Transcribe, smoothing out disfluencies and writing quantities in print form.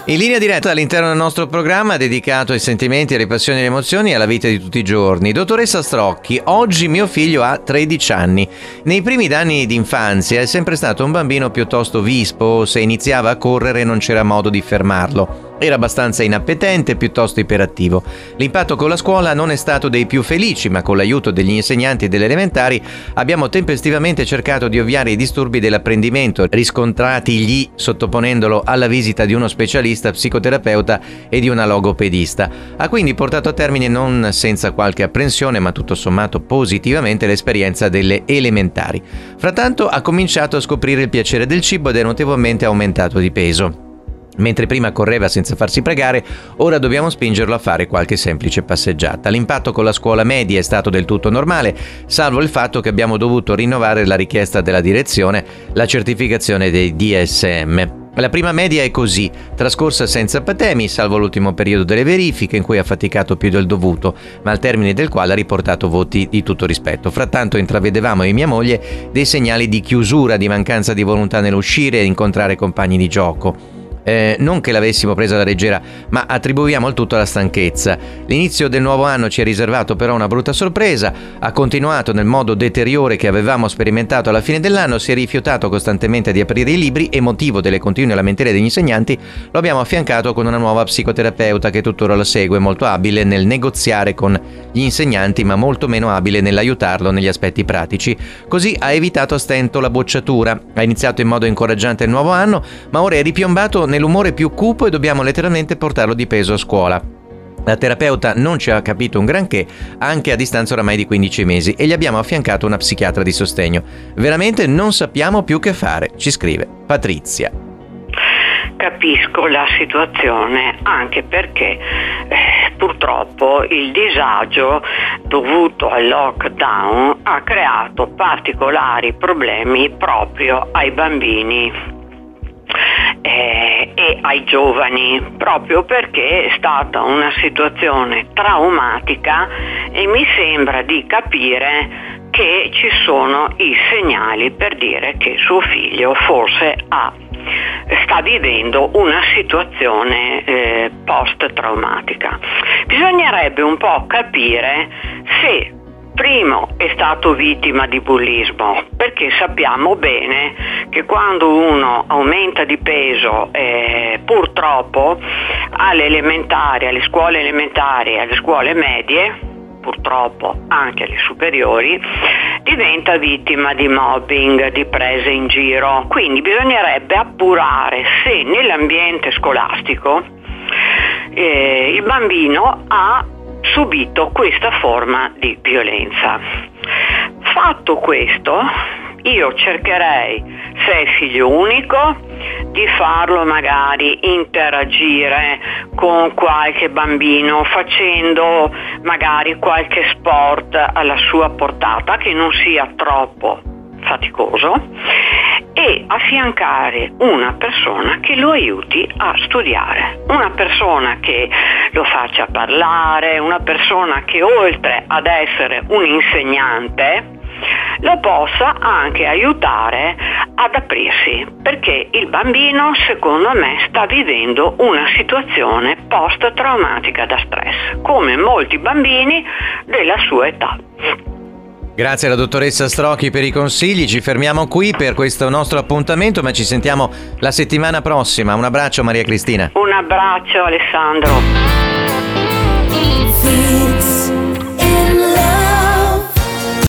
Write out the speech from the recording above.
In linea diretta all'interno del nostro programma dedicato ai sentimenti, alle passioni e alle emozioni e alla vita di tutti i giorni. Dottoressa Strocchi, oggi mio figlio ha 13 anni. Nei primi anni di infanzia è sempre stato un bambino piuttosto vispo, se iniziava a correre non c'era modo di fermarlo. Era abbastanza inappetente e piuttosto iperattivo. L'impatto con la scuola non è stato dei più felici, ma con l'aiuto degli insegnanti delle elementari abbiamo tempestivamente cercato di ovviare i disturbi dell'apprendimento riscontratigli sottoponendolo alla visita di uno specialista psicoterapeuta e di una logopedista. Ha quindi portato a termine, non senza qualche apprensione, ma tutto sommato positivamente, l'esperienza delle elementari. Frattanto ha cominciato a scoprire il piacere del cibo ed è notevolmente aumentato di peso. Mentre prima correva senza farsi pregare, ora dobbiamo spingerlo a fare qualche semplice passeggiata. L'impatto con la scuola media è stato del tutto normale, salvo il fatto che abbiamo dovuto rinnovare la richiesta della direzione, la certificazione dei DSM. La prima media è così, trascorsa senza patemi, salvo l'ultimo periodo delle verifiche in cui ha faticato più del dovuto, ma al termine del quale ha riportato voti di tutto rispetto. Frattanto intravedevamo io e mia moglie dei segnali di chiusura, di mancanza di volontà nell'uscire e incontrare compagni di gioco. Non che l'avessimo presa alla leggera, ma attribuiamo il tutto alla stanchezza. L'inizio del nuovo anno ci ha riservato però una brutta sorpresa. Ha continuato nel modo deteriore che avevamo sperimentato alla fine dell'anno, si è rifiutato costantemente di aprire i libri e, motivo delle continue lamentele degli insegnanti, lo abbiamo affiancato con una nuova psicoterapeuta che tuttora lo segue, molto abile nel negoziare con gli insegnanti ma molto meno abile nell'aiutarlo negli aspetti pratici. Così ha evitato a stento la bocciatura. Ha iniziato in modo incoraggiante il nuovo anno, ma ora è ripiombato nell'umore più cupo e dobbiamo letteralmente portarlo di peso a scuola. La terapeuta non ci ha capito un granché, anche a distanza oramai di 15 mesi, e gli abbiamo affiancato una psichiatra di sostegno. Veramente non sappiamo più che fare, ci scrive Patrizia. Capisco la situazione, anche perché purtroppo il disagio dovuto al lockdown ha creato particolari problemi proprio ai bambini e ai giovani, proprio perché è stata una situazione traumatica e mi sembra di capire che ci sono i segnali per dire che suo figlio forse sta vivendo una situazione post-traumatica. Bisognerebbe un po' capire se primo è stato vittima di bullismo, perché sappiamo bene che quando uno aumenta di peso, purtroppo alle elementari, alle scuole elementari, alle scuole medie, purtroppo anche alle superiori, diventa vittima di mobbing, di prese in giro. Quindi bisognerebbe appurare se nell'ambiente scolastico il bambino ha subito questa forma di violenza. Fatto questo, io cercherei, se è figlio unico, di farlo magari interagire con qualche bambino facendo magari qualche sport alla sua portata che non sia troppo faticoso, e affiancare una persona che lo aiuti a studiare, una persona che lo faccia parlare, una persona che oltre ad essere un insegnante lo possa anche aiutare ad aprirsi, perché il bambino secondo me sta vivendo una situazione post-traumatica da stress, come molti bambini della sua età. Grazie alla dottoressa Strocchi per i consigli, ci fermiamo qui per questo nostro appuntamento, ma ci sentiamo la settimana prossima. Un abbraccio Maria Cristina. Un abbraccio Alessandro.